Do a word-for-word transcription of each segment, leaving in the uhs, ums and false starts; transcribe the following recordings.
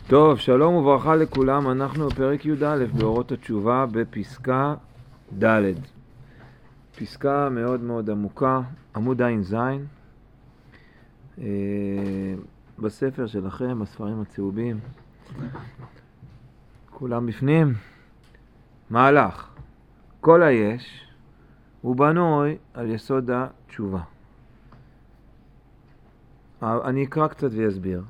טוב, שלום וברכה לכולם, אנחנו בפרק י"א באורות התשובה בפסקה ד'. פסקה מאוד מאוד עמוקה, עמוד עין זין, אה, בספר שלכם, בספרים הצהובים, כולם בפנים. מהלך, כל היש הוא בנוי על יסוד התשובה. אני אקרא קצת ויסביר.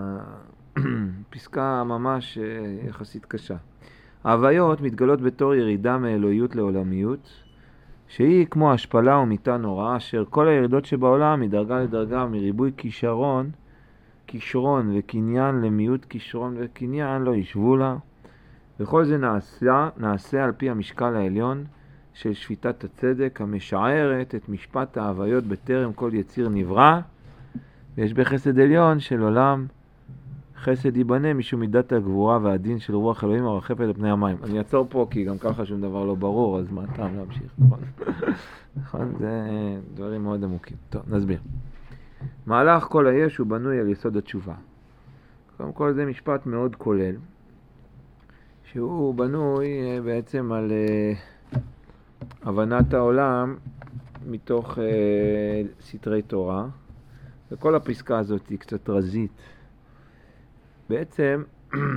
פסקה ממש יחסית קשה. ההוויות מתגלות בתור ירידה מאלוהיות לעולמיות, שהיא כמו השפלה ומיתה נוראה, אשר כל הירידות שבעולם מדרגה לדרגה, מריבוי כישרון, כישרון וקניין למיעוט כישרון וקניין לא ישבו לה. וכל זה נעשה, נעשה על פי המשקל העליון של שפיטת הצדק, המשערת את משפט ההוויות בטרם כל יציר נברא, ויש בחסד עליון של עולם חסד ייבנה משום מידת הגבורה והדין של רוח אלוהים הרחפת על פני המים. אני אעצור פה כי גם ככה שום דבר לא ברור, אז מה טעם להמשיך, נכון? נכון, זה דברים מאוד עמוקים. טוב, נסביר. מהלך כל היש הוא בנוי על יסוד התשובה. קודם כל זה משפט מאוד כולל, שהוא בנוי בעצם על uh, הבנת העולם מתוך uh, סתרי תורה, וכל הפסקה הזאת היא קצת רזית. בעצם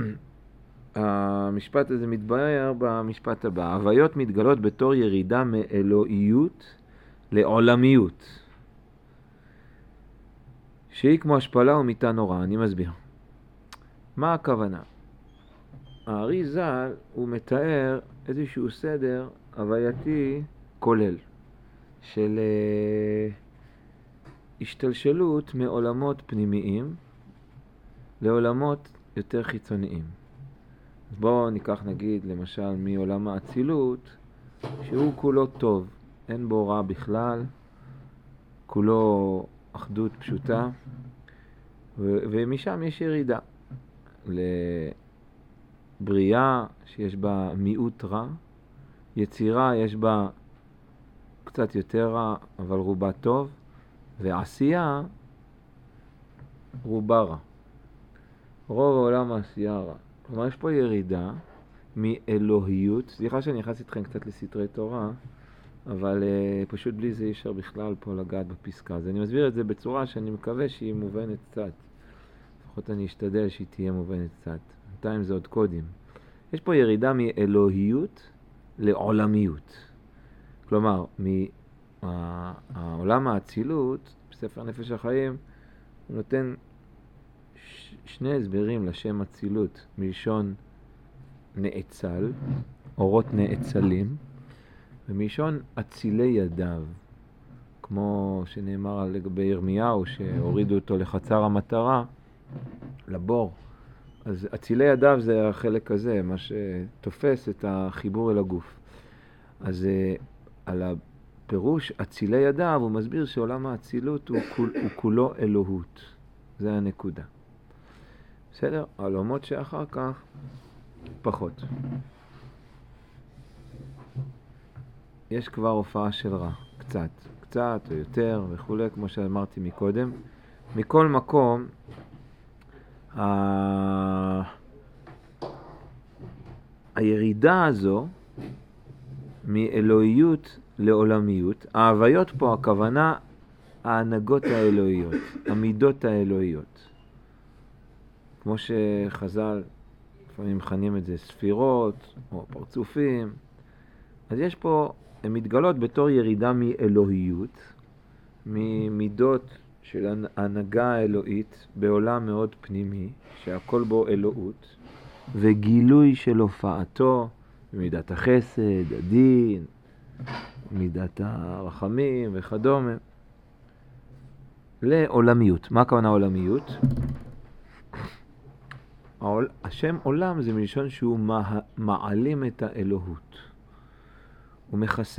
המשפט הזה מתבהר במשפט הבא. ההוויות מתגלות בתור ירידה מאלוהיות לעולמיות, שהיא כמו השפלה ומיתה נוראה. אני מסביר. מה הכוונה? הארי ז"ל הוא מתאר איזשהו סדר הווייתי כולל של השתלשלות מעולמות פנימיים לעולמות יותר חיצוניים. אז בואו ניקח נגיד למשל מעולם האצילות, שהוא כולו טוב, אין בו רע בכלל, כולו אחדות פשוטה, ו- ומשם יש ירידה לבריאה שיש בה מיעוט רע, יצירה יש בה קצת יותר רע אבל רובה טוב, ועשייה רובה רע. רוב העולם העשייה רע. כלומר, יש פה ירידה מאלוהיות. סליחה שאני נכנס איתכם קצת לסתרי תורה, אבל uh, פשוט בלי זה אי אפשר בכלל פה לגעת בפסקה. אז אני מסביר את זה בצורה שאני מקווה שהיא מובנת קצת. לפחות אני אשתדל שהיא תהיה מובנת קצת. בינתיים זה עוד קודים. יש פה ירידה מאלוהיות לעולמיות. כלומר, מהעולם האצילות, בספר נפש החיים, הוא נותן שני הסברים לשם אצילות, מלשון נאצל, אורות נאצלים, ומלשון אצילי ידיו, כמו שנאמר לגבי ירמיהו שהורידו אותו לחצר המטרה, לבור. אז אצילי ידיו זה החלק הזה, מה שתופס את החיבור אל הגוף. אז על הפירוש אצילי ידיו הוא מסביר שעולם האצילות הוא, כול, הוא כולו אלוהות. זה הנקודה. בסדר? העולמות שאחר כך פחות. יש כבר הופעה של רע, קצת, קצת או יותר וכו', כמו שאמרתי מקודם. מכל מקום, ה... הירידה הזו מאלוהיות לעולמיות, ההוויות פה הכוונה ההנהגות האלוהיות, המידות האלוהיות. כמו שחז"ל לפעמים מכנים את זה ספירות או פרצופים. אז יש פה, הן מתגלות בתור ירידה מאלוהיות, ממידות של הנהגה האלוהית בעולם מאוד פנימי, שהכל בו אלוהות, וגילוי של הופעתו במידת החסד, הדין, מידת הרחמים וכדומה, לעולמיות. מה הכוונה עולמיות? השם עולם זה מלשון שהוא מעלים את האלוהות. הוא מכסה.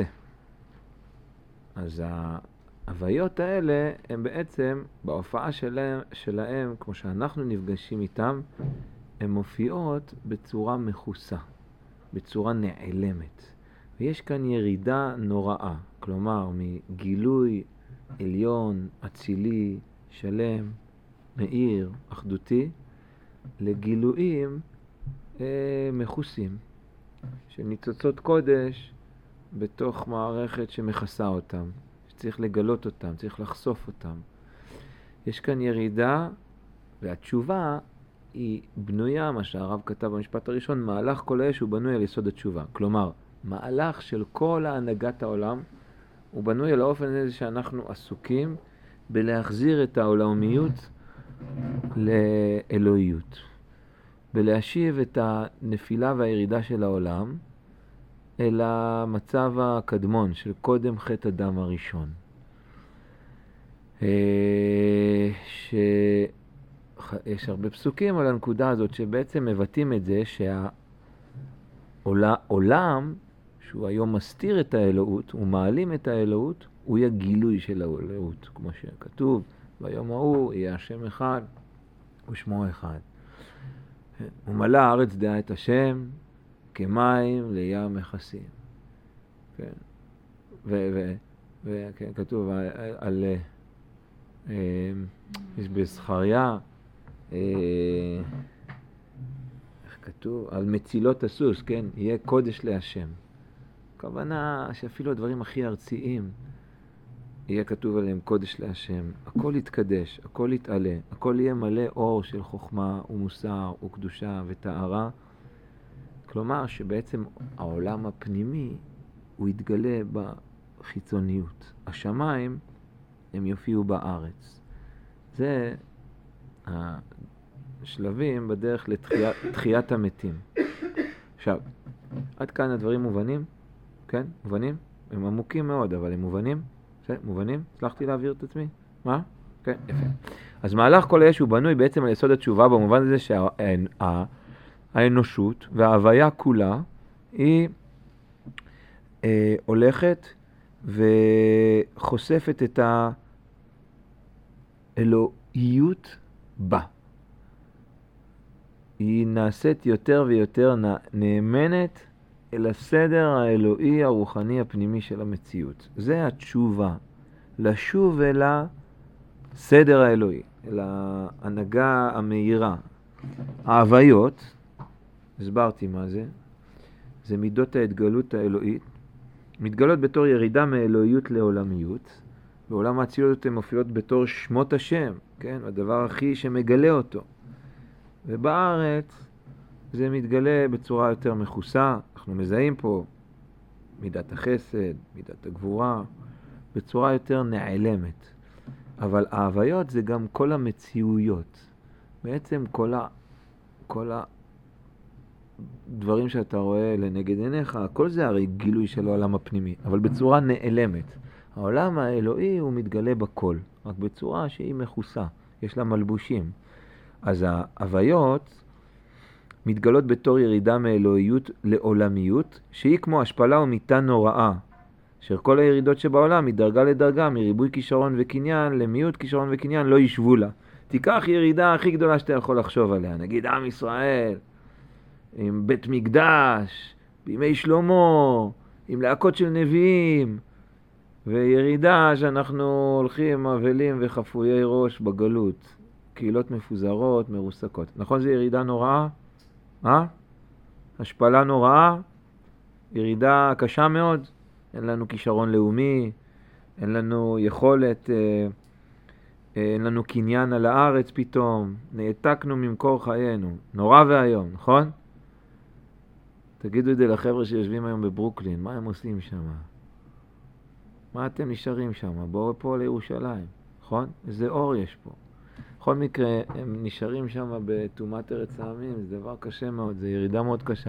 אז ההוויות האלה הם בעצם בהופעה שלהם, שלהם, כמו שאנחנו נפגשים איתם, הן מופיעות בצורה מכוסה, בצורה נעלמת. ויש כאן ירידה נוראה, כלומר מגילוי עליון, אצילי, שלם, מאיר, אחדותי, לגילויים אה, מכוסים, של ניצוצות קודש בתוך מערכת שמכסה אותם, שצריך לגלות אותם, צריך לחשוף אותם. יש כאן ירידה, והתשובה היא בנויה, מה שהרב כתב במשפט הראשון, מהלך כל האש הוא בנוי על יסוד התשובה. כלומר, מהלך של כל ההנהגת העולם הוא בנוי על האופן הזה שאנחנו עסוקים בלהחזיר את העולמיות לאלוהיות, בלהשיב את הנפילה והירידה של העולם אל המצב הקדמון של קודם חטא אדם הראשון. שיש הרבה פסוקים על הנקודה הזאת שבעצם מבטאים את זה שהעולם שהוא היום מסתיר את האלוהות, הוא מעלים את האלוהות, הוא יהיה גילוי של האלוהות, כמו שכתוב, ביום ההוא יהיה השם אחד ושמו אחד. ומלא הארץ דעה את השם כמים לים מכסים. כן. וכן, כתוב על, על יש בזכריה, איך כתוב? על מצילות הסוס, כן? יהיה קודש להשם. הכוונה שאפילו הדברים הכי ארציים יהיה כתוב עליהם קודש להשם. הכל יתקדש, הכל יתעלה, הכל יהיה מלא אור של חוכמה ומוסר וקדושה וטהרה. כלומר שבעצם העולם הפנימי הוא יתגלה בחיצוניות. השמיים הם יופיעו בארץ. זה השלבים בדרך לתחיית המתים. עכשיו, עד כאן הדברים מובנים? כן? מובנים? הם עמוקים מאוד, אבל הם מובנים? זה, מובנים? הצלחתי להעביר את עצמי? מה? כן, יפה. אז מהלך כל היש הוא בנוי בעצם על יסוד התשובה, במובן הזה שהאנושות וההוויה כולה היא אה, הולכת וחושפת את האלוהיות בה. היא נעשית יותר ויותר נאמנת אל הסדר האלוהי הרוחני הפנימי של המציאות. זה התשובה, לשוב אל הסדר האלוהי, אל ההנהגה המהירה. ההוויות, הסברתי מה זה, זה מידות ההתגלות האלוהית, מתגלות בתור ירידה מאלוהיות לעולמיות. בעולם האצילות הן מופיעות בתור שמות השם, כן? הדבר הכי שמגלה אותו. ובארץ זה מתגלה בצורה יותר מכוסה. אנחנו מזהים פה מידת החסד, מידת הגבורה, בצורה יותר נעלמת. אבל ההוויות זה גם כל המציאויות. בעצם כל, ה, כל הדברים שאתה רואה לנגד עיניך, כל זה הרי גילוי של העולם הפנימי, אבל בצורה נעלמת. העולם האלוהי הוא מתגלה בכל, רק בצורה שהיא מכוסה, יש לה מלבושים. אז ההוויות מתגלות בתור ירידה מאלוהיות לעולמיות, שהיא כמו השפלה ומיתה נוראה, אשר כל הירידות שבעולם מדרגה לדרגה, מריבוי כישרון וקניין למיעוט כישרון וקניין לא ישבו לה. תיקח ירידה הכי גדולה שאתה יכול לחשוב עליה, נגיד עם ישראל, עם בית מקדש, בימי שלמה, עם להקות של נביאים, וירידה שאנחנו הולכים מבלים וחפויי ראש בגלות, קהילות מפוזרות, מרוסקות. נכון זה ירידה נוראה? אה? השפלה נוראה, ירידה קשה מאוד, אין לנו כישרון לאומי, אין לנו יכולת, אה, אה, אין לנו קניין על הארץ פתאום, נעתקנו ממקור חיינו, נורא והיום, נכון? תגידו את זה לחבר'ה שיושבים היום בברוקלין, מה הם עושים שם? מה אתם נשארים שם? בואו פה לירושלים, נכון? איזה אור יש פה. בכל מקרה, הם נשארים שם בתאומת ארץ העמים, זה דבר קשה מאוד, זה ירידה מאוד קשה.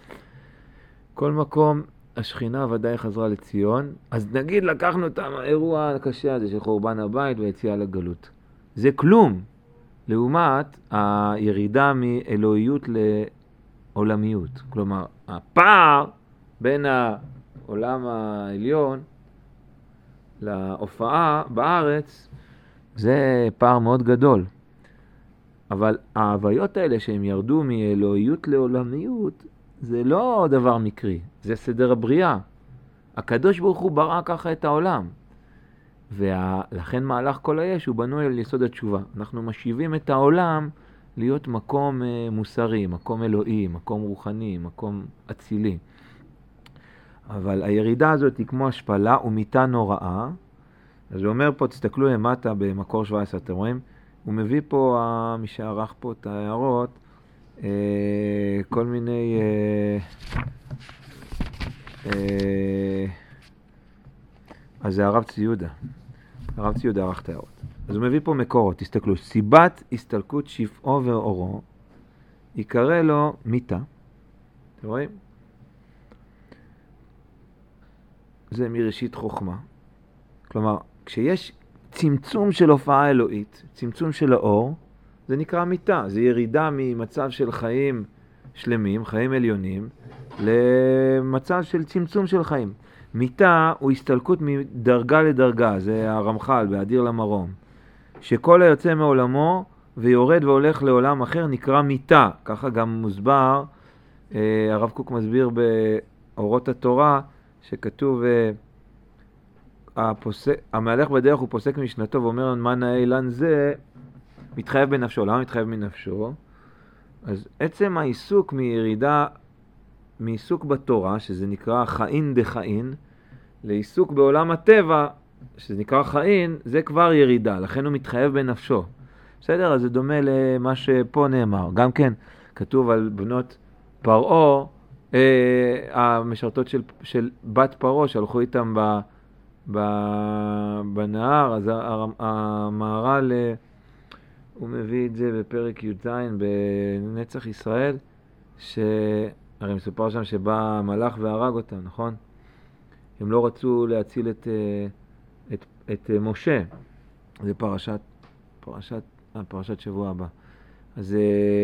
כל מקום, השכינה ודאי חזרה לציון, אז נגיד לקחנו את האירוע הקשה הזה של חורבן הבית ויציאה לגלות. זה כלום, לעומת הירידה מאלוהיות לעולמיות. כלומר, הפער בין העולם העליון להופעה בארץ, זה פער מאוד גדול. אבל ההוויות האלה שהם ירדו מאלוהיות לעולמיות, זה לא דבר מקרי, זה סדר הבריאה. הקדוש ברוך הוא ברא ככה את העולם. ולכן מהלך כל היש הוא בנוי על יסוד התשובה. אנחנו משיבים את העולם להיות מקום מוסרי, מקום אלוהי, מקום רוחני, מקום אצילי. אבל הירידה הזאת היא כמו השפלה ומיתה נוראה. אז הוא אומר פה, תסתכלו למטה במקור שבע עשרה, אתם רואים? הוא מביא פה, מי שערך פה את ההערות, כל מיני... אז זה הרב ציודה. הרב ציודה ערך את ההערות. אז הוא מביא פה מקורות, תסתכלו. סיבת הסתלקות שפעו ואורו, יקרא לו מיתה. אתם רואים? זה מראשית חוכמה. כלומר, כשיש צמצום של הופעה אלוהית, צמצום של האור, זה נקרא מיתה. זה ירידה ממצב של חיים שלמים, חיים עליונים, למצב של צמצום של חיים. מיתה הוא הסתלקות מדרגה לדרגה, זה הרמח"ל באדיר למרום. שכל היוצא מעולמו ויורד והולך לעולם אחר נקרא מיתה. ככה גם מוסבר, הרב קוק מסביר באורות התורה, שכתוב, הפוסק, המהלך בדרך הוא פוסק משנתו ואומר מה נאה אילן זה, מתחייב בנפשו. למה מתחייב מנפשו? אז עצם העיסוק מירידה, מעיסוק בתורה, שזה נקרא חאין דחאין, לעיסוק בעולם הטבע, שזה נקרא חאין, זה כבר ירידה, לכן הוא מתחייב בנפשו. בסדר? אז זה דומה למה שפה נאמר. גם כן, כתוב על בנות פרעה, אה, המשרתות של, של בת פרעה, שהלכו איתם ב, ב, בנהר, אז המהר"ל, הוא מביא את זה בפרק י"ז בנצח ישראל, שהרי מסופר שם שבא מלאך והרג אותם, נכון? הם לא רצו להציל את, את, את משה. זה פרשת, פרשת, פרשת שבוע הבא. אז,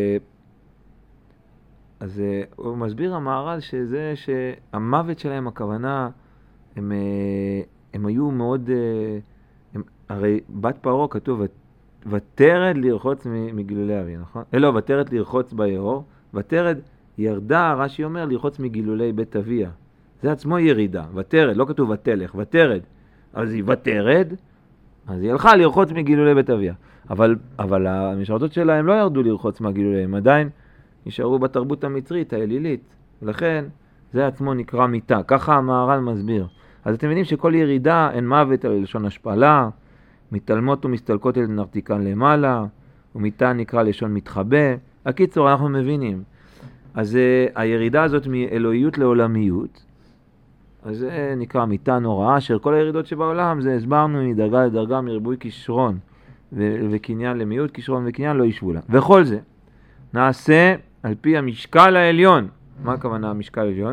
אז הוא מסביר המהר"ל שזה שהמוות שלהם, הכוונה, הם, הם היו מאוד, הם, הרי בת פרעה כתוב, ותרד לרחוץ מגילולי אבי, נכון? לא, ותרד לרחוץ ביאור, ותרד ירדה, רש"י אומר, לרחוץ מגילולי בית אביה. זה עצמו ירידה, ותרד, לא כתוב ותלך, ותרד. אז היא ותרד, אז היא הלכה לרחוץ מגילולי בית אביה. אבל, אבל המשרתות שלה הם לא ירדו לרחוץ מהגילולי, הם עדיין נשארו בתרבות המצרית, האלילית. ולכן זה עצמו נקרא מיתה, ככה המהר"ל מסביר. אז אתם מבינים שכל ירידה אין מוות על לשון השפלה, מתעלמות ומסתלקות אל נרתיקן למעלה, ומיתה נקרא לשון מתחבא. הקיצור, אנחנו מבינים. אז הירידה הזאת מאלוהיות לעולמיות, אז זה נקרא מיתה נוראה, אשר כל הירידות שבעולם, זה הסברנו מדרגה לדרגה, מריבוי כישרון ו- וקניין למיעוט, כישרון וקניין לא ישבו לה. וכל זה נעשה על פי המשקל העליון. מה הכוונה המשקל העליון?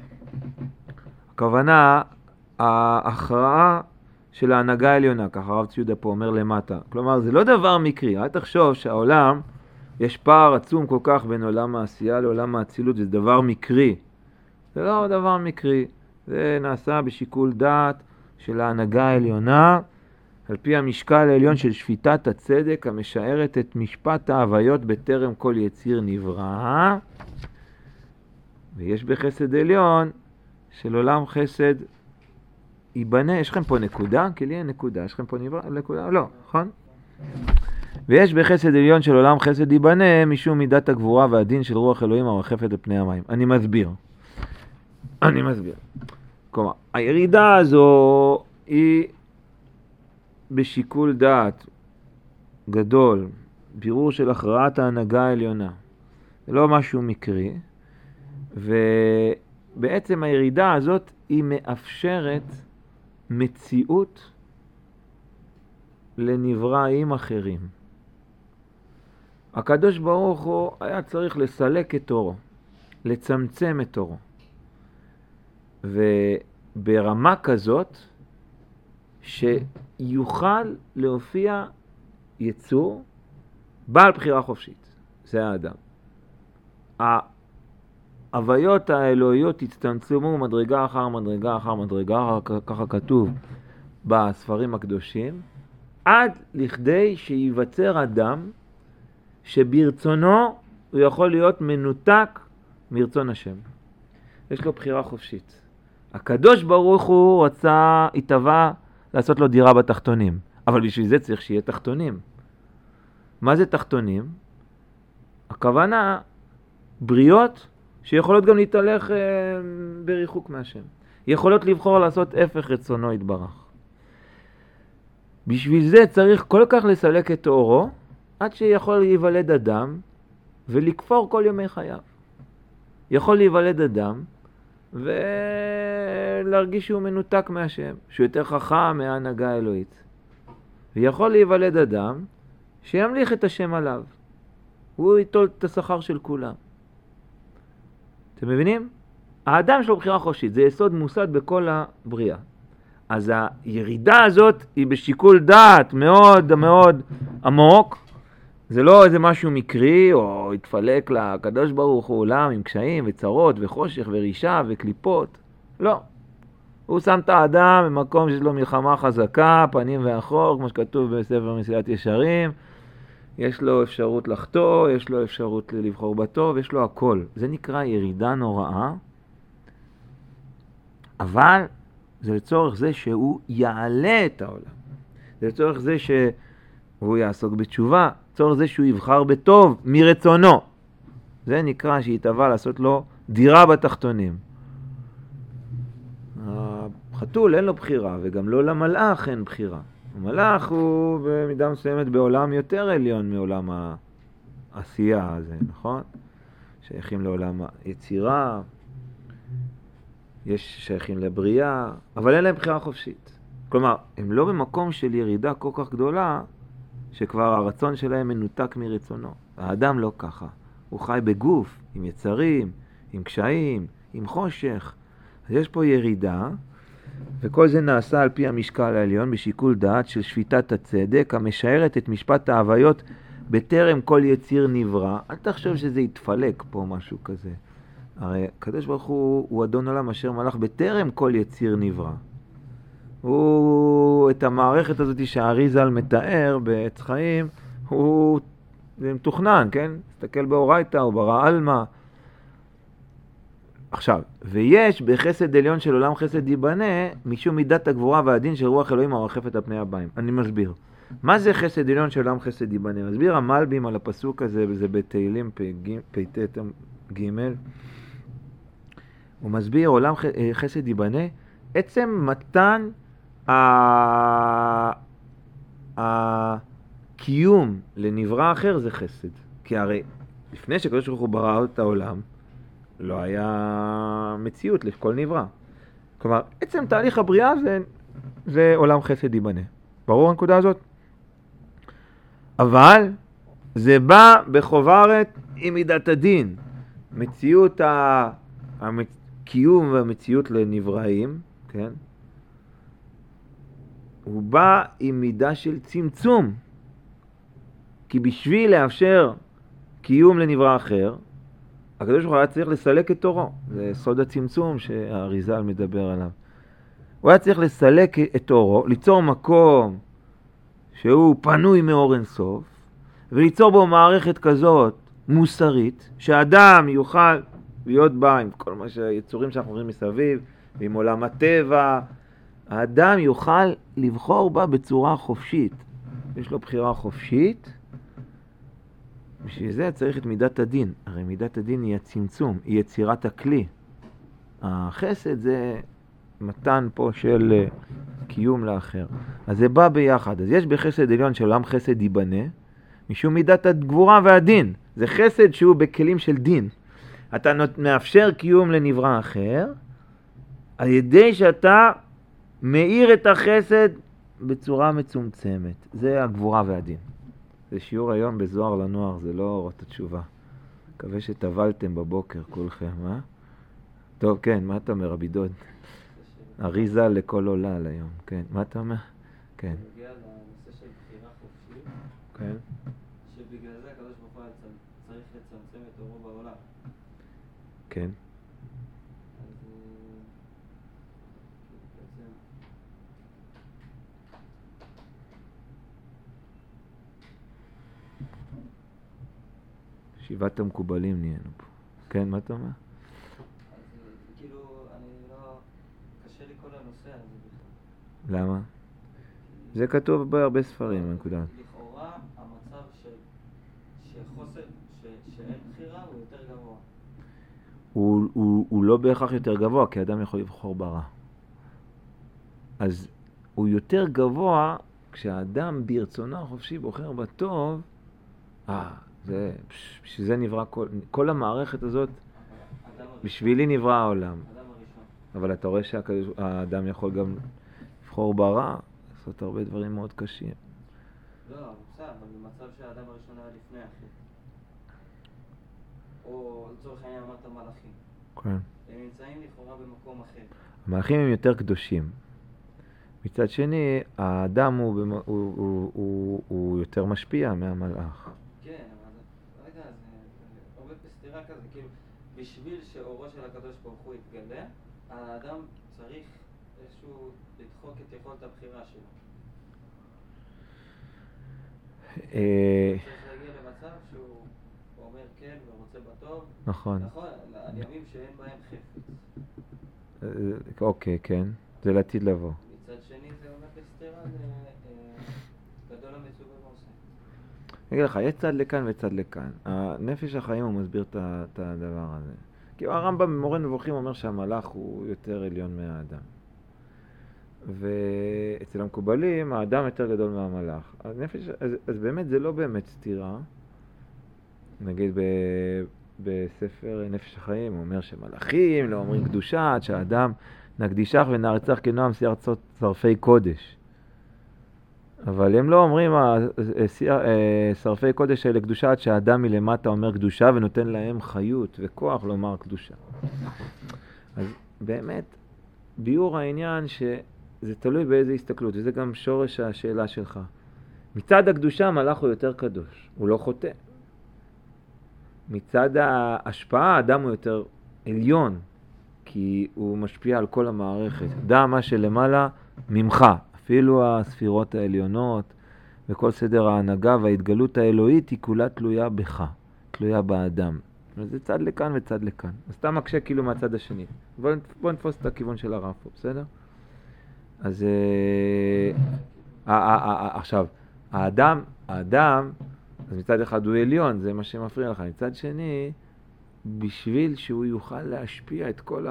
הכוונה ההכרעה של ההנהגה העליונה, ככה הרב ציודה פה אומר למטה. כלומר, זה לא דבר מקרי. אל תחשוב שהעולם, יש פער עצום כל כך בין עולם העשייה לעולם האצילות, זה דבר מקרי. זה לא דבר מקרי. זה נעשה בשיקול דעת של ההנהגה העליונה, על פי המשקל העליון של שפיטת הצדק, המשערת את משפט ההוויות בטרם כל יציר נברא. ויש בחסד עליון של עולם חסד ייבנה. יש לכם פה נקודה? כי לי אין נקודה. יש לכם פה נקודה? לא, נכון? ויש בחסד עליון של עולם חסד ייבנה משום מידת הגבורה והדין של רוח אלוהים הרחפת בפני המים. אני מסביר. אני מסביר. כלומר, הירידה הזו היא בשיקול דעת גדול, בירור של הכרעת ההנהגה העליונה. זה לא משהו מקרי, ובעצם הירידה הזאת היא מאפשרת מציאות לנבראים אחרים. הקדוש ברוך הוא היה צריך לסלק את אורו, לצמצם את אורו. וברמה כזאת שיוכל להופיע יצור בעל בחירה חופשית. זה האדם. ההוויות האלוהיות הצטמצמו מדרגה אחר מדרגה אחר מדרגה, ככה כתוב בספרים הקדושים, עד לכדי שיווצר אדם שברצונו הוא יכול להיות מנותק מרצון השם. יש לו בחירה חופשית. הקדוש ברוך הוא רצה, התאווה לעשות לו דירה בתחתונים. אבל בשביל זה צריך שיהיה תחתונים. מה זה תחתונים? הכוונה, בריאות שיכולות גם להתהלך אה, בריחוק מהשם. יכולות לבחור לעשות הפך רצונו יתברך. בשביל זה צריך כל כך לסלק את אורו, עד שיכול להיוולד אדם ולכפור כל ימי חייו. יכול להיוולד אדם ולהרגיש שהוא מנותק מהשם, שהוא יותר חכם מההנהגה האלוהית. ויכול להיוולד אדם שימליך את השם עליו. הוא ייטול את השכר של כולם. אתם מבינים? האדם שלו בחירה חופשית, זה יסוד מוסד בכל הבריאה. אז הירידה הזאת היא בשיקול דעת מאוד מאוד עמוק. זה לא איזה משהו מקרי או התפלק לקדוש ברוך הוא עולם עם קשיים וצרות וחושך ורישה וקליפות. לא. הוא שם את האדם במקום שיש לו מלחמה חזקה, פנים ואחור, כמו שכתוב בספר מסילת ישרים. יש לו אפשרות לחטוא, יש לו אפשרות לבחור בטוב, יש לו הכל. זה נקרא ירידה נוראה, אבל זה לצורך זה שהוא יעלה את העולם. זה לצורך זה שהוא יעסוק בתשובה, לצורך זה שהוא יבחר בטוב מרצונו. זה נקרא שיתאווה לעשות לו דירה בתחתונים. החתול אין לו בחירה, וגם לא למלאך אין בחירה. המלאך הוא במידה מסוימת בעולם יותר עליון מעולם העשייה הזה, נכון? שייכים לעולם היצירה, יש שייכים לבריאה, אבל אין להם בחירה חופשית. כלומר, הם לא במקום של ירידה כל כך גדולה, שכבר הרצון שלהם מנותק מרצונו. האדם לא ככה. הוא חי בגוף, עם יצרים, עם קשיים, עם חושך. אז יש פה ירידה, וכל זה נעשה על פי המשקל העליון בשיקול דעת של שפיטת הצדק, המשערת את משפט ההוויות בטרם כל יציר נברא. אל תחשוב שזה יתפלק פה משהו כזה. הרי הקדוש ברוך הוא הוא אדון עולם אשר מלך בטרם כל יציר נברא. הוא את המערכת הזאת שהאריז"ל מתאר בעץ חיים, הוא זה מתוכנן, כן? תסתכל באורייתא או ברא עלמא. עכשיו, ויש בחסד עליון של עולם חסד ייבנה, משום מידת הגבורה והדין של רוח אלוהים הרחפת על פני הבאים. אני מסביר. מה זה חסד עליון של עולם חסד ייבנה? מסביר המלבים על הפסוק הזה, וזה בתהילים פ"ט ג'. הוא מסביר עולם חסד ייבנה, עצם מתן הקיום לנברא אחר זה חסד. כי הרי לפני שקדוש ברוך הוא ברא את העולם, לא היה מציאות לכל נברא. כלומר, עצם תהליך הבריאה זה, זה עולם חסד ייבנה. ברור הנקודה הזאת? אבל זה בא בחוברת עם מידת הדין. מציאות ה... הקיום והמציאות לנבראים, כן? הוא בא עם מידה של צמצום. כי בשביל לאפשר קיום לנברא אחר, הקדוש ברוך הוא היה צריך לסלק את תורו. זה סוד הצמצום שהאריז"ל מדבר עליו. הוא היה צריך לסלק את תורו, ליצור מקום שהוא פנוי מאור אין סוף, וליצור בו מערכת כזאת מוסרית, שהאדם יוכל להיות בה עם כל מה שהיצורים שאנחנו רואים מסביב, ועם עולם הטבע, האדם יוכל לבחור בה בצורה חופשית. יש לו בחירה חופשית, בשביל זה צריך את מידת הדין. הרי מידת הדין היא הצמצום, היא יצירת הכלי. החסד זה מתן פה של קיום לאחר. אז זה בא ביחד. אז יש בחסד עליון של עולם חסד ייבנה, משום מידת הגבורה והדין. זה חסד שהוא בכלים של דין. אתה מאפשר קיום לנברא אחר, על ידי שאתה מאיר את החסד בצורה מצומצמת. זה הגבורה והדין. זה שיעור היום בזוהר לנוער, זה לא אורות התשובה. מקווה שטבלתם בבוקר כולכם, אה? טוב, כן, מה אתה אומר, רבי דוד? אריזה לכל עולה על היום, כן. מה אתה אומר? כן. נגיע לנושא של בחירה חופשית. כן. שבגלל זה הקדוש ברוך הוא צריך לצמצם את אורו בעולם. כן. שבעת המקובלים נהיינו פה. כן, מה אתה אומר? אז כאילו, אני לא... קשה לי כל הנושא הזה בכלל. למה? זה כתוב בהרבה ספרים, הנקודה. לכאורה, המצב של... שחוסר... ש... שאין בחירה הוא יותר גבוה. הוא, הוא, הוא לא בהכרח יותר גבוה, כי אדם יכול לבחור ברע. אז הוא יותר גבוה כשהאדם ברצונו החופשי בוחר בטוב. אה, זה, בשביל זה נברא כל, כל המערכת הזאת, בשבילי נברא העולם. האדם הראשון. אבל אתה רואה שהאדם יכול גם לבחור ברע, לעשות הרבה דברים מאוד קשים. לא, בסדר, אבל במצב שהאדם הראשון היה לפני אחי. או לצורך העניין אמרת מלאכים. כן. הם נמצאים לכאורה במקום אחר. המלאכים הם יותר קדושים. מצד שני, האדם הוא, הוא, הוא, הוא, הוא, הוא יותר משפיע מהמלאך. כן, אבל רגע, זה עובד בסתירה כזה, כאילו, בשביל שאורו של הקדוש ברוך הוא יתגלה, האדם צריך איזשהו לדחוק את יכולת הבחירה שלו. צריך להגיע למצב שהוא אומר כן ורוצה בטוב. נכון. נכון, על ימים שאין בהם חפץ. אוקיי, כן. זה לעתיד לבוא. מצד שני זה עומד בסתירה לגדול המצווה ועושה. אני אגיד לך, יש צד לכאן וצד לכאן. הנפש החיים הוא מסביר את הדבר הזה. כי הרמב"ם במורה נבוכים אומר שהמלאך הוא יותר עליון מהאדם. ואצל המקובלים האדם יותר גדול מהמלאך. הנפש, אז, אז באמת זה לא באמת סתירה. נגיד ב, בספר נפש החיים הוא אומר שמלאכים לא אומרים קדושה, עד שהאדם נקדישך ונערצך כנועם שיא ארצות שרפי קודש. אבל הם לא אומרים שרפי קודש האלה קדושה, עד שהאדם מלמטה אומר קדושה ונותן להם חיות וכוח לומר קדושה. אז באמת ביור העניין שזה תלוי באיזה הסתכלות, וזה גם שורש השאלה שלך. מצד הקדושה המלאך הוא יותר קדוש, הוא לא חוטא. מצד ההשפעה האדם הוא יותר עליון, כי הוא משפיע על כל המערכת. דע מה שלמעלה ממך, אפילו הספירות העליונות וכל סדר ההנהגה וההתגלות האלוהית היא כולה תלויה בך, תלויה באדם. זה צד לכאן וצד לכאן. אז אתה מקשה כאילו מהצד השני. בוא, בוא נתפוס את הכיוון של הרב פה, בסדר? אז אה, אה, אה, אה, עכשיו, האדם, האדם, אז מצד אחד הוא עליון, זה מה שמפריע לך. מצד שני, בשביל שהוא יוכל להשפיע את כל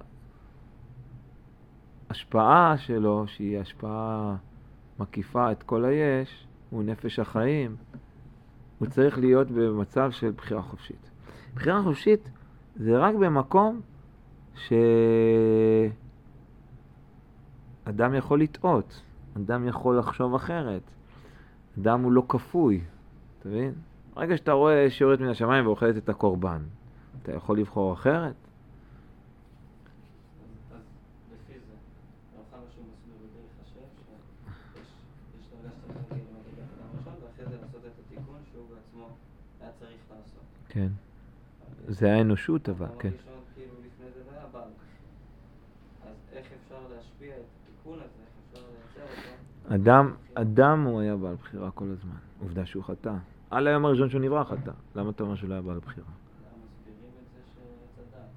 ההשפעה שלו, שהיא השפעה מקיפה את כל היש, הוא נפש החיים, הוא צריך להיות במצב של בחירה חופשית. בחירה חופשית זה רק במקום שאדם יכול לטעות, אדם יכול לחשוב אחרת, אדם הוא לא כפוי, אתה מבין? רגע שאתה רואה שיורדת מן השמיים ואוכלת את הקורבן, אתה יכול לבחור אחרת? אז לפי זה, הרחב שהוא מסביר בדרך השם, שיש דרגה שאתה מגיע למדרגת אדם ראשון, ואחרי זה לעשות את התיקון שהוא בעצמו היה צריך לעשות. כן. זה האנושות אבל, כן. הראשון כאילו לפני זה היה בעל. אז איך אפשר להשפיע את התיקון הזה, איך אפשר לייצר אותו? אדם, אדם הוא היה בעל בחירה כל הזמן. עובדה שהוא חטא. על היום הראשון שהוא נברא חטא. למה אתה אומר שהוא לא היה בעל בחירה? מסבירים את זה שצדק.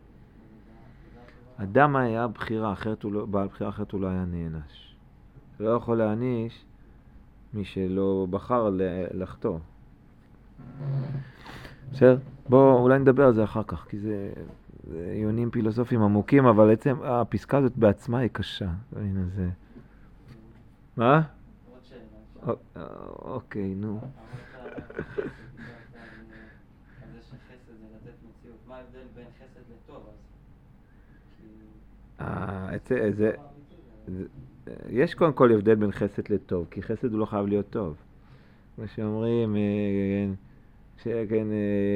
אדם היה בחירה, אחרת הוא לא, בעל בחירה אחרת הוא לא היה נענש. הוא לא יכול להעניש מי שלא בחר לחטוא. בסדר? בוא אולי נדבר על זה אחר כך, כי זה, זה עיונים פילוסופיים עמוקים, אבל בעצם הפסקה הזאת בעצמה היא קשה. הנה זה. מה? אוקיי, נו. מה ההבדל בין חסד לטוב? יש קודם כל הבדל בין חסד לטוב, כי חסד הוא לא חייב להיות טוב. מה שאומרים, שכן,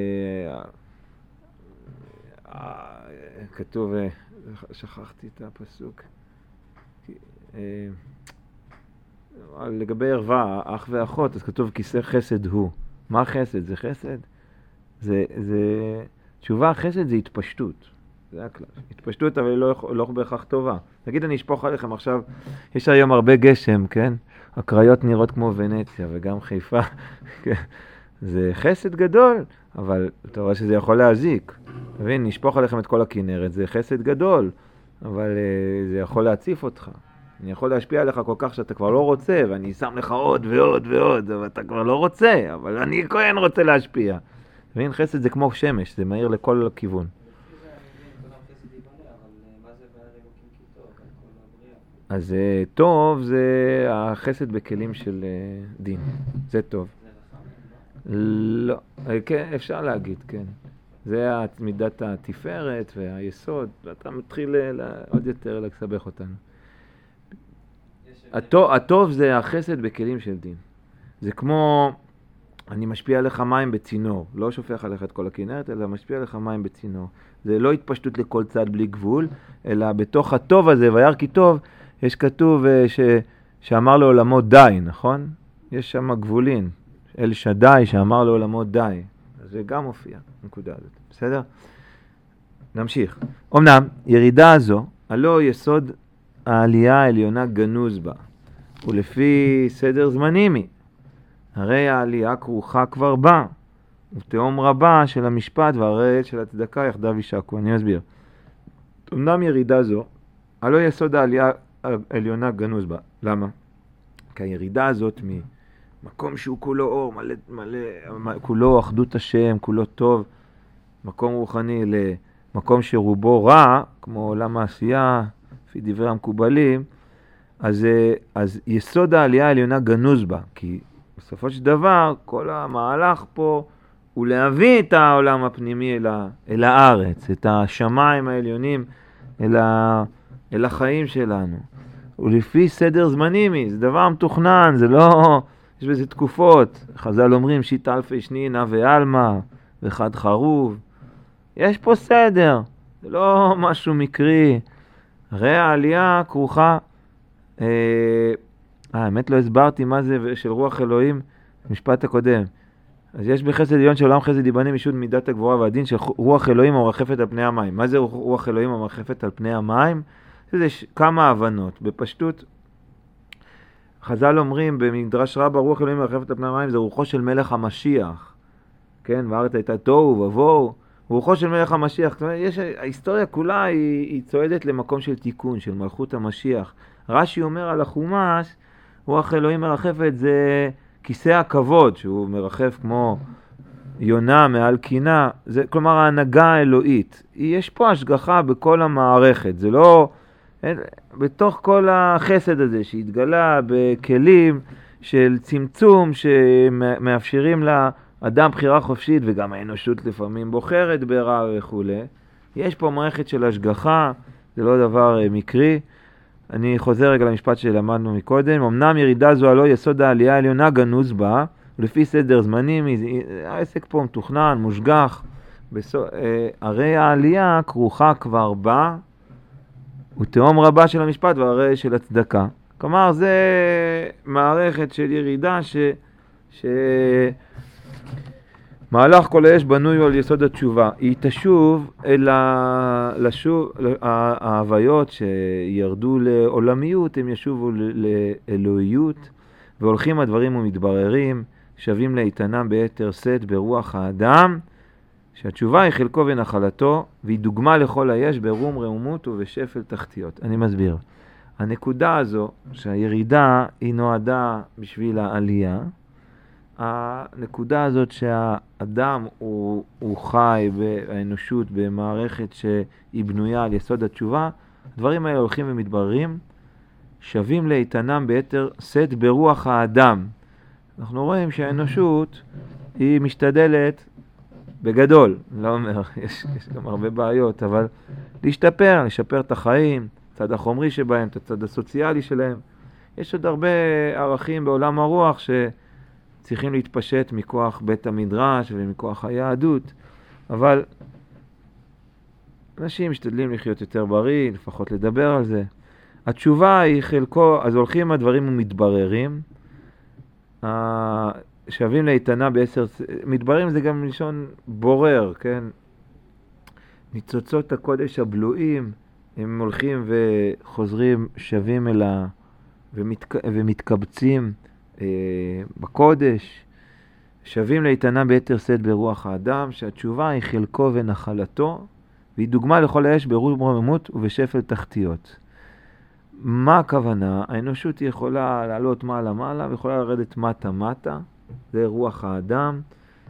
כתוב, שכחתי את הפסוק, לגבי ערווה, אח ואחות, אז כתוב כיסא חסד הוא. מה חסד? זה חסד? זה, זה, תשובה, חסד זה התפשטות. זה הכלל. התפשטות, אבל לא, לא בהכרח טובה. נגיד, אני אשפוך עליכם עכשיו, יש היום הרבה גשם, כן? הקריות נראות כמו ונציה, וגם חיפה. זה חסד גדול, אבל אתה רואה שזה יכול להזיק. מבין, נשפוך עליכם את כל הכנרת, זה חסד גדול, אבל uh, זה יכול להציף אותך. אני יכול להשפיע עליך כל כך שאתה כבר לא רוצה, ואני שם לך עוד ועוד ועוד, אבל אתה כבר לא רוצה, אבל אני כהן רוצה להשפיע. מבין? חסד זה כמו שמש, זה מהיר לכל כיוון. לפי זה אני מבין, כולם חסד ייבנה, אבל מה זה וירא אלוקים כי טוב, על כל הבריאה? אז אה, טוב זה החסד בכלים של אה, דין, זה טוב. זה רחמים, לא? לא, אה, כן, אפשר להגיד, כן. זה מידת התפארת והיסוד, ואתה מתחיל אה, לה- עוד יותר לסבך אותנו. יש הבדל. הטוב, הטוב זה החסד בכלים של דין. זה כמו, אני משפיע עליך מים בצינור, לא שופך עליך את כל הכנרת, אלא משפיע עליך מים בצינור. זה לא התפשטות לכל צד בלי גבול, אלא בתוך הטוב הזה, וירא כי טוב, יש כתוב אה, ש, שאמר לעולמו די, נכון? יש שם גבולין, אל שדי שאמר לעולמו די. אז זה גם מופיע, נקודה הזאת, בסדר? נמשיך. אמנם, ירידה הזו, הלא יסוד העלייה העליונה גנוז בה, ולפי סדר זמנים היא. הרי העלייה כרוכה כבר בה, ותהום רבה של המשפט והרעל של הצדקה יחדיו יישקו. אני אסביר. אמנם ירידה זו, הלא יסוד העלייה העליונה גנוז בה. למה? כי הירידה הזאת ממקום שהוא כולו אור, מלא, מלא, כולו אחדות השם, כולו טוב, מקום רוחני למקום שרובו רע, כמו עולם העשייה, לפי דברי המקובלים, אז, אז יסוד העלייה העליונה גנוז בה, כי בסופו של דבר כל המהלך פה הוא להביא את העולם הפנימי אל, ה, אל הארץ, את השמיים העליונים אל, ה, אל החיים שלנו. ולפי סדר זמנים, זה דבר מתוכנן, זה לא, יש בזה תקופות. חז"ל אומרים שיט אלפי שנינה ואלמה וחד חרוב. יש פה סדר, זה לא משהו מקרי. הרי העלייה כרוכה, אה, האמת לא הסברתי מה זה של רוח אלוהים, משפט הקודם. אז יש בחסד עליון של עולם חסד ייבנה משום מידת הגבורה והדין של רוח אלוהים המרחפת על פני המים. מה זה רוח אלוהים המרחפת על פני המים? זה כמה הבנות. בפשטות, חז"ל אומרים במדרש רבה, רוח אלוהים המרחפת על פני המים זה רוחו של מלך המשיח. כן, והארץ הייתה תוהו ובוהו. רוחו של מלך המשיח. זאת אומרת, יש, ההיסטוריה כולה היא, היא צועדת למקום של תיקון, של מלכות המשיח. רש"י אומר על החומש, רוח אלוהים מרחפת זה כיסא הכבוד, שהוא מרחף כמו יונה מעל קינה, זה כלומר ההנהגה האלוהית. יש פה השגחה בכל המערכת, זה לא, אין, בתוך כל החסד הזה שהתגלה בכלים של צמצום שמאפשרים לאדם בחירה חופשית, וגם האנושות לפעמים בוחרת ברע וכו'. יש פה מערכת של השגחה, זה לא דבר מקרי. אני חוזר רגע למשפט שלמדנו מקודם. אמנם ירידה זו הלא יסוד העלייה העליונה גנוז בה, ולפי סדר זמנים, העסק פה מתוכנן, מושגח. בסו, אה, הרי העלייה כרוכה כבר בה, ותהום רבה של המשפט והרי של הצדקה. כלומר, זה מערכת של ירידה ש... ש... מהלך כל האש בנוי על יסוד התשובה. היא תשוב אל ה... לשוב... ההוויות שירדו לעולמיות, הם ישובו לאלוהיות, והולכים הדברים ומתבררים, שווים לאיתנם ביתר שאת ברוח האדם, שהתשובה היא חלקו ונחלתו, והיא דוגמה לכל היש ברום רעומות ובשפל תחתיות. אני מסביר. הנקודה הזו, שהירידה היא נועדה בשביל העלייה, הנקודה הזאת שהאדם הוא, הוא חי באנושות במערכת שהיא בנויה על יסוד התשובה, הדברים האלה הולכים ומתבררים, שווים לאיתנם ביתר שאת ברוח האדם. אנחנו רואים שהאנושות היא משתדלת בגדול, לא אומר, יש, יש גם הרבה בעיות, אבל להשתפר, לשפר את החיים, הצד החומרי שבהם, את הצד הסוציאלי שלהם. יש עוד הרבה ערכים בעולם הרוח שצריכים להתפשט מכוח בית המדרש ומכוח היהדות, אבל אנשים משתדלים לחיות יותר בריא, לפחות לדבר על זה. התשובה היא חלקו, אז הולכים הדברים ומתבררים, שווים לאיתנה בעשר, מתבררים זה גם מלשון בורר, כן? ניצוצות הקודש הבלועים, הם הולכים וחוזרים, שווים אלה, ומתק... ומתקבצים אה, בקודש, שווים לאיתנה ביתר שאת ברוח האדם, שהתשובה היא חלקו ונחלתו, והיא דוגמה לכל האש ברום רוממות ובשפל תחתיות. מה הכוונה? האנושות יכולה לעלות מעלה מעלה ויכולה לרדת מטה מטה, זה רוח האדם,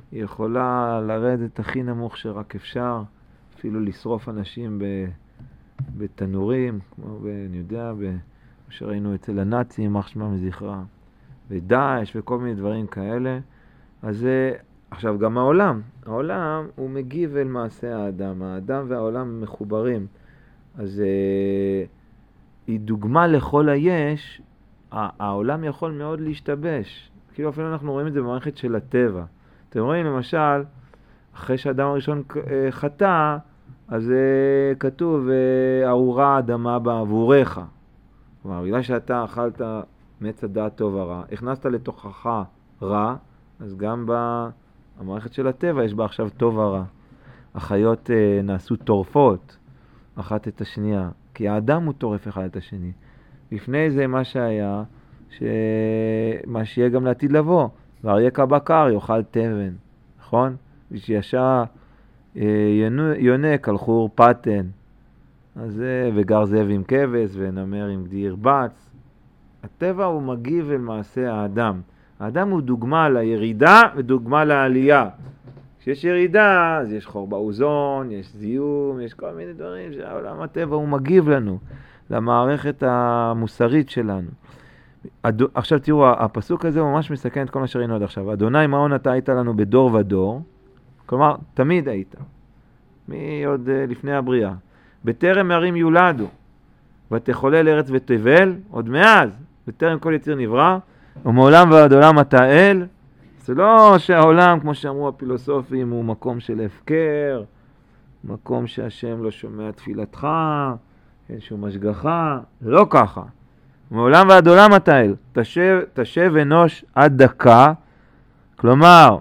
היא יכולה לרדת הכי נמוך שרק אפשר, אפילו לשרוף אנשים ב, בתנורים, כמו ב, אני יודע, ב, שראינו אצל הנאצים, יימח שמם וזכרם, ודאעש וכל מיני דברים כאלה. אז זה, עכשיו גם העולם, העולם הוא מגיב אל מעשה האדם, האדם והעולם מחוברים. אז אה, היא דוגמה לכל היש, העולם יכול מאוד להשתבש. כאילו אפילו אנחנו רואים את זה במערכת של הטבע. אתם רואים למשל, אחרי שהאדם הראשון חטא, אז uh, כתוב, uh, ארורה האדמה בעבורך. כלומר, בגלל שאתה אכלת מעץ הדעת טוב ורע, הכנסת לתוכך רע, אז גם במערכת של הטבע יש בה עכשיו טוב ורע. החיות uh, נעשו טורפות אחת את השנייה, כי האדם הוא טורף אחד את השני. לפני זה מה שהיה, שמה שיהיה גם לעתיד לבוא, ואריה כבקר יאכל תבן, נכון? ושישע יונק על חור פטן, אז, וגר זאב עם כבש ונמר עם גדי ירבץ. הטבע הוא מגיב אל מעשה האדם. האדם הוא דוגמה לירידה ודוגמה לעלייה. כשיש ירידה, אז יש חור באוזון, יש זיהום, יש כל מיני דברים שהעולם הטבע הוא מגיב לנו, למערכת המוסרית שלנו. אד... עכשיו תראו, הפסוק הזה הוא ממש מסכן את כל מה שראינו עד עכשיו. אדוני מעון אתה היית לנו בדור ודור, כלומר תמיד היית, מי עוד uh, לפני הבריאה. בטרם ערים יולדו, ותחולל ארץ ותבל, עוד מאז, בטרם כל יציר נברא, ומעולם ועד עולם אתה אל. זה לא שהעולם, כמו שאמרו הפילוסופים, הוא מקום של הפקר, מקום שהשם לא שומע תפילתך, איזשהו משגחה, זה לא ככה. מעולם ועד עולם אתה אל, תשב, תשב אנוש עד דקה, כלומר,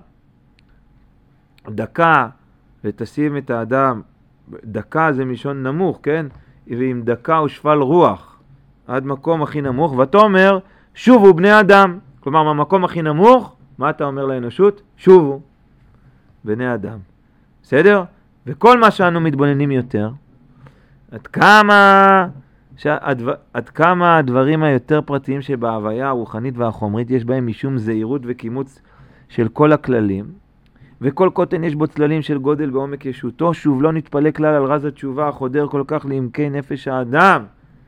דקה, ותשים את האדם, דקה זה מישון נמוך, כן? ועם דקה הוא שפל רוח, עד מקום הכי נמוך, ותאמר, שובו בני אדם, כלומר, מהמקום הכי נמוך, מה אתה אומר לאנושות? שובו, בני אדם. בסדר? וכל מה שאנו מתבוננים יותר, עד כמה, שהדבר, עד כמה הדברים היותר פרטיים שבהוויה הרוחנית והחומרית יש בהם משום זהירות וקימוץ של כל הכללים, וכל קוטן יש בו צללים של גודל בעומק ישותו, שוב לא נתפלא כלל על רז התשובה החודר כל כך לעמקי נפש האדם,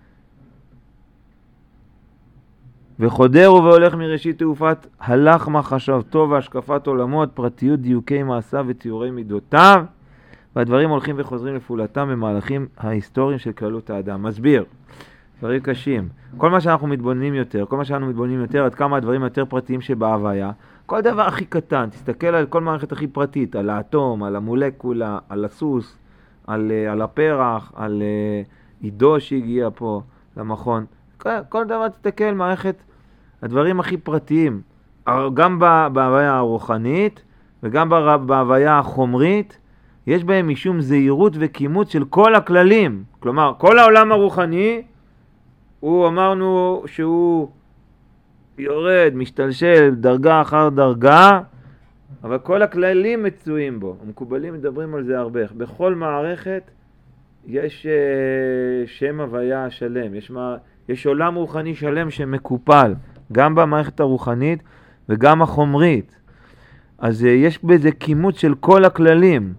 וחודר ובהולך מראשית תעופת הלך מחשבתו והשקפת עולמות, פרטיות דיוקי מעשיו ותיאורי מידותיו, והדברים הולכים וחוזרים לפעולתם במהלכים ההיסטוריים של כללות האדם. מסביר, דברים קשים. כל מה שאנחנו מתבוננים יותר, כל מה שאנחנו מתבוננים יותר, עד כמה הדברים יותר פרטיים שבהוויה, כל דבר הכי קטן, תסתכל על כל מערכת הכי פרטית, על האטום, על המולקולה, על הסוס, על, על הפרח, על עידו שהגיע פה למכון. כל, כל דבר תסתכל, מערכת הדברים הכי פרטיים, גם בהוויה הרוחנית וגם בהוויה החומרית, יש בהם משום זהירות וקימות של כל הכללים. כלומר, כל העולם הרוחני, הוא אמרנו שהוא יורד, משתלשל, דרגה אחר דרגה, אבל כל הכללים מצויים בו. המקובלים מדברים על זה הרבה. בכל מערכת יש שם הוויה שלם, יש, מה, יש עולם רוחני שלם שמקופל, גם במערכת הרוחנית וגם החומרית. אז יש בזה קימות של כל הכללים.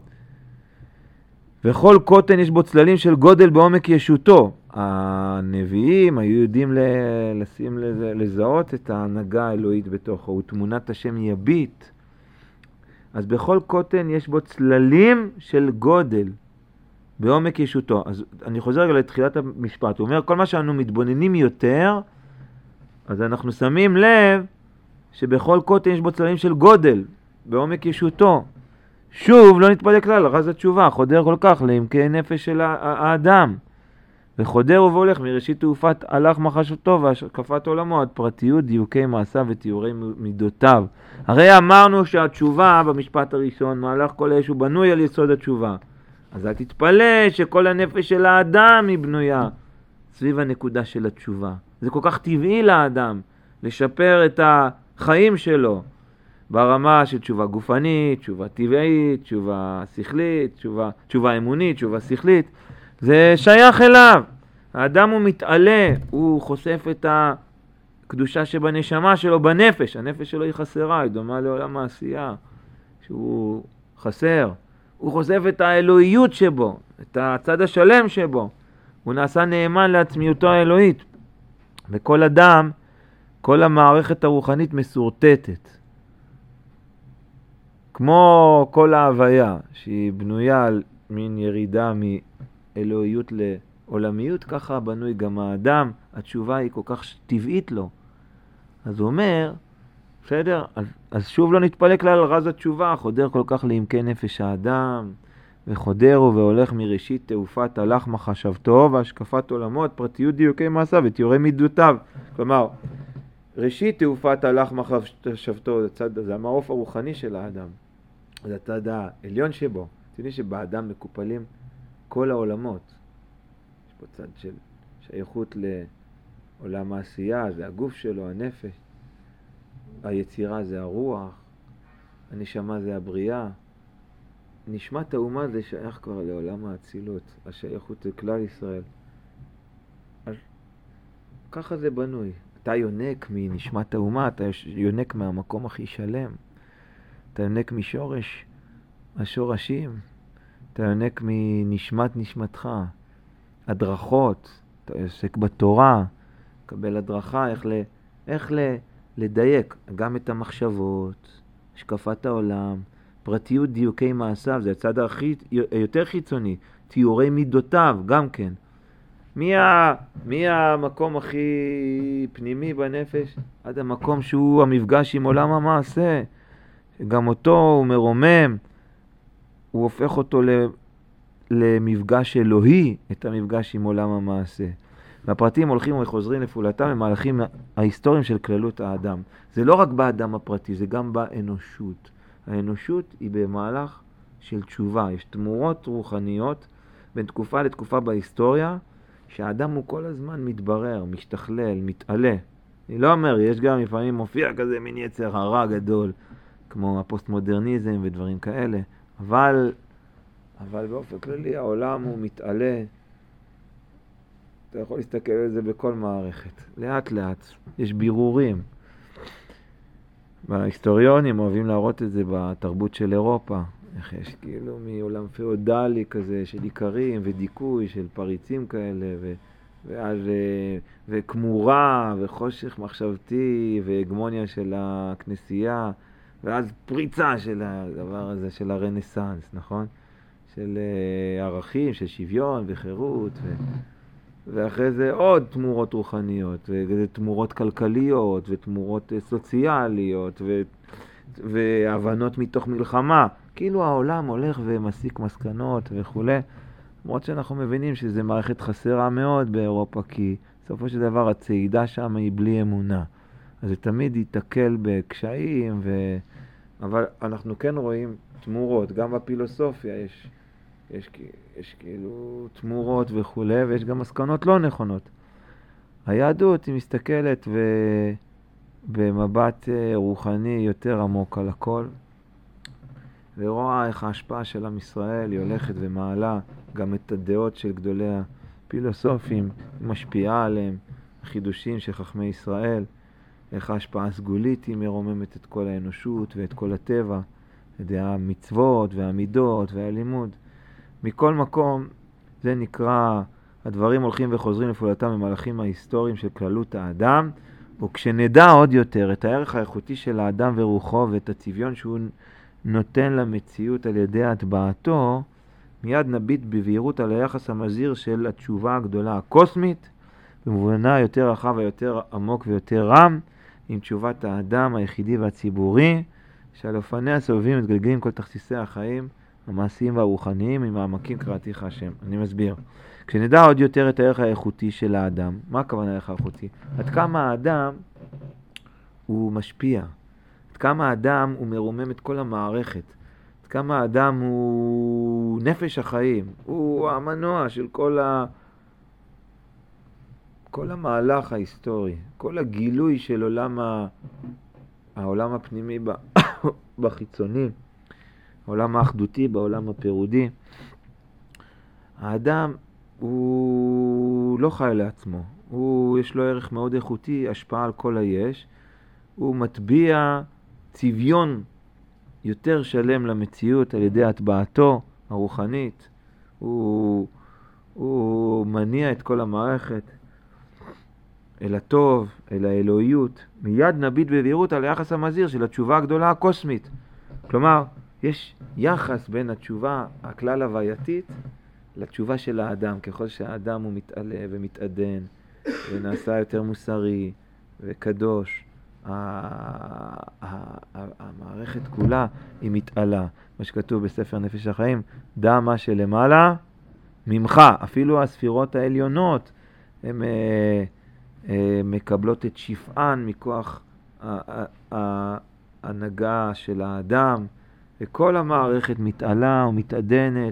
וכל קוטן יש בו צללים של גודל בעומק ישותו. הנביאים היו יודעים לשים לזה, לזהות את ההנהגה האלוהית בתוכו, ותמונת השם יביט. אז בכל קוטן יש בו צללים של גודל בעומק ישותו. אז אני חוזר רגע לתחילת המשפט. הוא אומר, כל מה שאנו מתבוננים יותר, אז אנחנו שמים לב שבכל קוטן יש בו צללים של גודל בעומק ישותו. שוב, לא נתפלא כלל, רז התשובה, חודר כל כך לעמקי נפש של האדם. וחודר ובהולך מראשית תעופת הלך מחשבתו והשקפת עולמו, עד פרטיות, דיוקי מעשיו ותיאורי מידותיו. הרי אמרנו שהתשובה במשפט הראשון, מהלך כל היש הוא בנוי על יסוד התשובה. אז אל תתפלא שכל הנפש של האדם היא בנויה סביב הנקודה של התשובה. זה כל כך טבעי לאדם לשפר את החיים שלו. ברמה של תשובה גופנית, תשובה טבעית, תשובה שכלית, תשובה, תשובה אמונית, תשובה שכלית. זה שייך אליו. האדם הוא מתעלה, הוא חושף את הקדושה שבנשמה שלו בנפש. הנפש שלו היא חסרה, היא דומה לעולם העשייה. שהוא חסר. הוא חושף את האלוהיות שבו, את הצד השלם שבו. הוא נעשה נאמן לעצמיותו האלוהית. וכל אדם, כל המערכת הרוחנית מסורטטת. כמו כל ההוויה, שהיא בנויה על מין ירידה מאלוהיות לעולמיות, ככה בנוי גם האדם, התשובה היא כל כך טבעית לו. אז הוא אומר, בסדר, אז, אז שוב לא נתפלא כלל רז התשובה, חודר כל כך לעמקי נפש האדם, וחודר והולך מראשית תעופת הלך מחשבתו והשקפת עולמות, פרטיות דיוקי מעשיו ותיאורי מידותיו. כלומר, ראשית תעופת הלך מחשבתו, זה, זה המעוף הרוחני של האדם. זה הצד העליון שבו. אתם יודעים שבאדם מקופלים כל העולמות. יש פה צד של שייכות לעולם העשייה, זה הגוף שלו, הנפש. היצירה זה הרוח, הנשמה זה הבריאה. נשמת האומה זה שייך כבר לעולם האצילות, השייכות זה כלל ישראל. אז ככה זה בנוי. אתה יונק מנשמת האומה, אתה יונק מהמקום הכי שלם. אתה יונק משורש השורשים, אתה יונק מנשמת נשמתך. הדרכות, אתה עוסק בתורה, קבל הדרכה, איך, ל, איך ל, לדייק גם את המחשבות, השקפת העולם, פרטיות דיוקי מעשיו, זה הצד הכי, יותר חיצוני, תיאורי מידותיו, גם כן. מי, ה, מי המקום הכי פנימי בנפש? עד המקום שהוא המפגש עם עולם המעשה. גם אותו הוא מרומם, הוא הופך אותו למפגש אלוהי, את המפגש עם עולם המעשה. והפרטים הולכים וחוזרים לפעולתם במהלכים ההיסטוריים של כללות האדם. זה לא רק באדם הפרטי, זה גם באנושות. האנושות היא במהלך של תשובה. יש תמורות רוחניות בין תקופה לתקופה בהיסטוריה, שהאדם הוא כל הזמן מתברר, משתכלל, מתעלה. אני לא אומר, יש גם לפעמים מופיע כזה מין יצר הרע גדול, כמו הפוסט-מודרניזם ודברים כאלה, אבל, אבל באופן כללי העולם הוא מתעלה. אתה יכול להסתכל על זה בכל מערכת. לאט לאט, יש בירורים. ההיסטוריונים אוהבים להראות את זה בתרבות של אירופה. איך יש כאילו מעולם פאודלי כזה של עיקרים ודיכוי של פריצים כאלה, ו... ואז וכמורה וחושך מחשבתי והגמוניה של הכנסייה, ואז פריצה של הדבר הזה של הרנסנס, נכון? של ערכים, של שוויון וחירות, ו... ואחרי זה עוד תמורות רוחניות, ותמורות כלכליות, ותמורות סוציאליות, ו... והבנות מתוך מלחמה. כאילו העולם הולך ומסיק מסקנות וכו'. למרות שאנחנו מבינים שזה מערכת חסרה מאוד באירופה, כי בסופו של דבר הצעידה שם היא בלי אמונה. אז זה תמיד ייתקל בקשיים, ו... אבל אנחנו כן רואים תמורות, גם בפילוסופיה יש, יש, יש כאילו תמורות וכו', ויש גם מסקנות לא נכונות. היהדות היא מסתכלת ו... במבט רוחני יותר עמוק על הכל, ורואה איך ההשפעה של עם ישראל היא הולכת ומעלה גם את הדעות של גדולי הפילוסופים, משפיעה עליהם, חידושים של חכמי ישראל, איך ההשפעה הסגולית היא מרוממת את כל האנושות ואת כל הטבע, את המצוות והמידות והלימוד. מכל מקום זה נקרא, הדברים הולכים וחוזרים לפעולתם במהלכים ההיסטוריים של כללות האדם, וכשנדע עוד יותר את הערך האיכותי של האדם ורוחו ואת הצביון שהוא נותן למציאות על ידי הטבעתו, מיד נביט בבהירות על היחס המזהיר של התשובה הגדולה הקוסמית, במובנה יותר רחב ויותר עמוק ויותר רם, עם תשובת האדם היחידי והציבורי, שעל אופניה הסובבים מתגלגלים כל תכסיסי החיים, המעשיים והרוחניים, עם העמקים קראתיך השם. אני מסביר. כשנדע עוד יותר את הערך האיכותי של האדם, מה הכוונה הערך האיכותי? עד כמה האדם הוא משפיע, עד כמה האדם הוא מרומם את כל המערכת, עד כמה האדם הוא נפש החיים, הוא המנוע של כל, ה... כל המהלך ההיסטורי, כל הגילוי של עולם, ה... העולם הפנימי ב... בחיצוני, העולם האחדותי בעולם הפירודי. האדם הוא לא חי לעצמו, הוא יש לו ערך מאוד איכותי, השפעה על כל היש, הוא מטביע צביון יותר שלם למציאות על ידי הטבעתו הרוחנית. הוא, הוא מניע את כל המערכת אל הטוב, אל האלוהיות. מיד נביט בבהירות על היחס המזהיר של התשובה הגדולה הקוסמית. כלומר, יש יחס בין התשובה הכלל הווייתית לתשובה של האדם. ככל שהאדם הוא מתעלה ומתעדן ונעשה יותר מוסרי וקדוש, המערכת כולה היא מתעלה. מה שכתוב בספר נפש החיים, דע מה שלמעלה ממך. אפילו הספירות העליונות הן מקבלות את שפען מכוח ההנהגה של האדם, וכל המערכת מתעלה ומתעדנת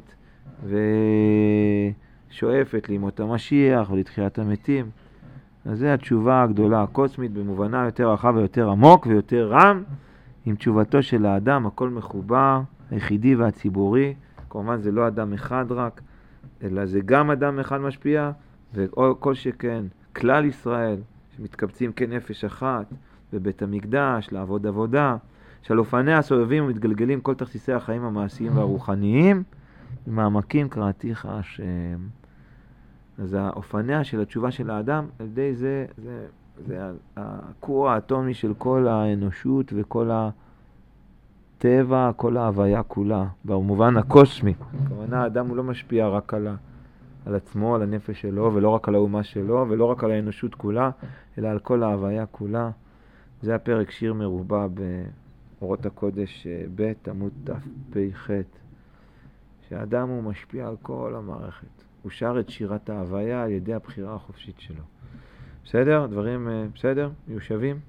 ושואפת לימות המשיח ולתחיית המתים. אז זה התשובה הגדולה הקוסמית במובנה יותר רחב ויותר עמוק ויותר רם. עם תשובתו של האדם הכל מחובר, היחידי והציבורי. כמובן זה לא אדם אחד רק, אלא זה גם אדם אחד משפיע, וכל שכן כלל ישראל שמתקבצים כנפש אחת בבית המקדש לעבוד עבודה, שעל אופניה סובבים ומתגלגלים כל תכסיסי החיים המעשיים והרוחניים, במעמקים קראתיך השם. אז האופניה של התשובה של האדם, על ידי זה, זה, זה הכור האטומי של כל האנושות וכל הטבע, כל ההוויה כולה, במובן הקוסמי. כמובן האדם הוא לא משפיע רק על, ה, על עצמו, על הנפש שלו, ולא רק על האומה שלו, ולא רק על האנושות כולה, אלא על כל ההוויה כולה. זה הפרק שיר מרובע באורות הקודש ב' עמוד תפ"ח, שהאדם הוא משפיע על כל המערכת. הוא שר את שירת ההוויה על ידי הבחירה החופשית שלו. בסדר? דברים בסדר? מיושבים?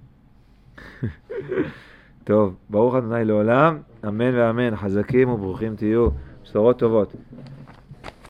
טוב, ברוך ה' לעולם, אמן ואמן, חזקים וברוכים תהיו, בשורות טובות.